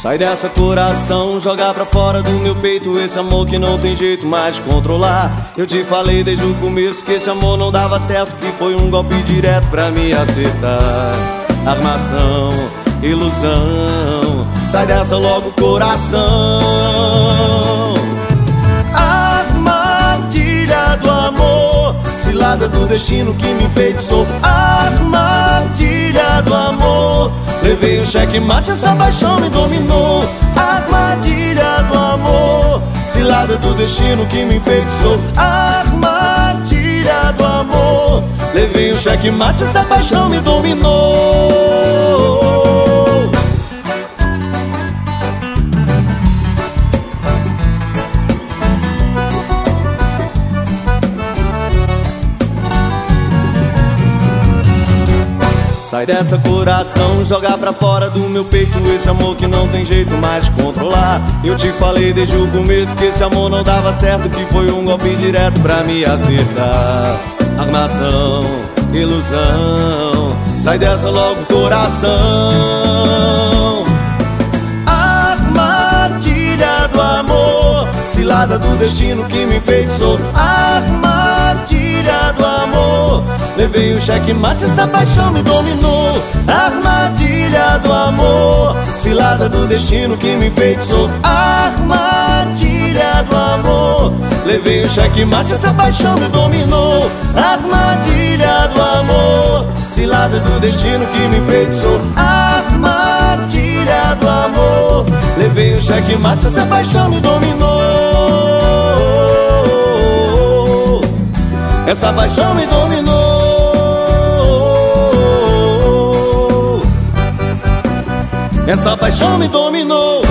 Sai dessa, coração, joga pra fora do meu peito esse amor que não tem jeito mais de controlar. Eu te falei desde o começo que esse amor não dava certo, que foi um golpe direto pra me acertar. Armação, ilusão, sai dessa logo, coração. Armadilha do amor, cilada do destino que me enfeitiçou. Armadilha do amor, levei um checkmate, essa paixão me dominou. Armadilha do amor, cilada do destino que me enfeitiçou. Armadilha do amor, levei um checkmate, essa paixão me dominou. Sai dessa, coração, joga pra fora do meu peito esse amor que não tem jeito mais de controlar. Eu te falei desde o começo que esse amor não dava certo, que foi um golpe direto pra me acertar. Armação, ilusão, sai dessa logo, coração. Armadilha do amor, cilada do destino que me enfeitiçou. Armadilha do amor, levei um checkmate, essa paixão me dominou. Armadilha do amor, cilada do destino que me enfeitiçou. Armadilha do amor, levei um checkmate, essa paixão me dominou. Armadilha do amor, cilada do destino que me enfeitiçou. Armadilha do amor, levei um checkmate, essa paixão me dominou. Essa paixão me dominou. Essa paixão me dominou.